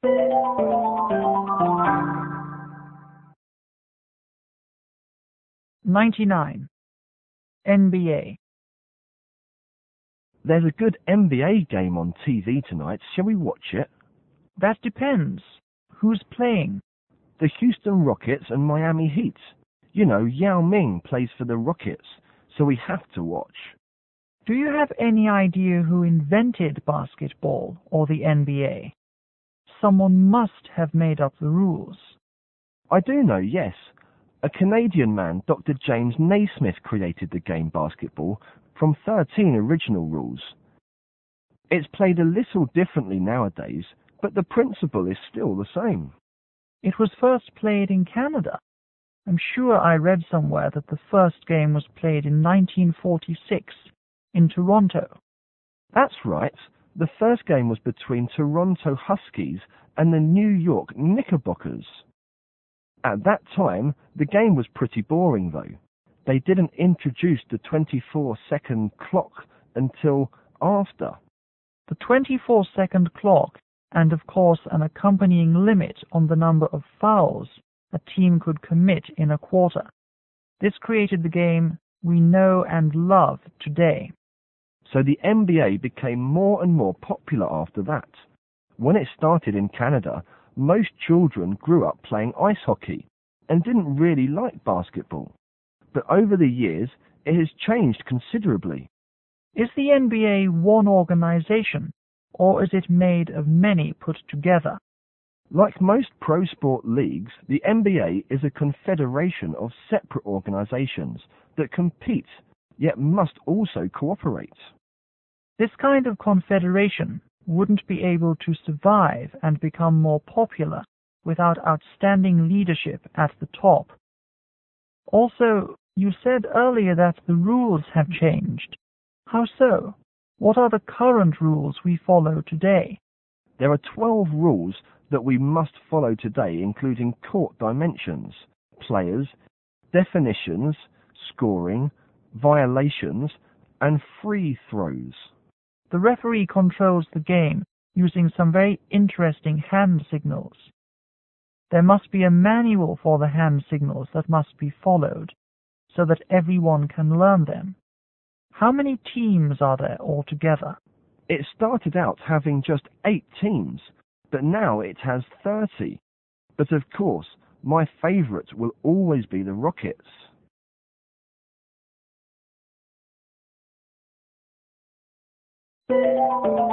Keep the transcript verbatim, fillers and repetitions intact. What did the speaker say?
ninety-nine. N B A. There's a good N B A game on T V tonight. Shall we watch it? That depends. Who's playing? The Houston Rockets and Miami Heat. You know, Yao Ming plays for the Rockets, so we have to watch. Do you have any idea who invented basketball or the N B A? Someone must have made up the rules. I do know, yes. A Canadian man, Doctor James Naismith, created the game basketball from thirteen original rules. It's played a little differently nowadays, but the principle is still the same. It was first played in Canada. I'm sure I read somewhere that the first game was played in nineteen forty-six in Toronto. That's right. The first game was between Toronto Huskies and the New York Knickerbockers. At that time, the game was pretty boring, though. They didn't introduce the twenty-four second clock until after. The twenty-four second clock, and of course an accompanying limit on the number of fouls a team could commit in a quarter. This created the game we know and love today. So the N B A became more and more popular after that. When it started in Canada, most children grew up playing ice hockey and didn't really like basketball. But over the years, it has changed considerably. Is the N B A one organization, or is it made of many put together? Like most pro sport leagues, the N B A is a confederation of separate organizations that compete, yet must also cooperate. This kind of confederation wouldn't be able to survive and become more popular without outstanding leadership at the top. Also, you said earlier that the rules have changed. How so? What are the current rules we follow today? There are twelve rules that we must follow today, including court dimensions, players, definitions, scoring, violations, and free throws. The referee controls the game using some very interesting hand signals. There must be a manual for the hand signals that must be followed, so that everyone can learn them. How many teams are there altogether? It started out having just eight teams, but now it has thirty. But of course, my favourite will always be the Rockets. Thank you.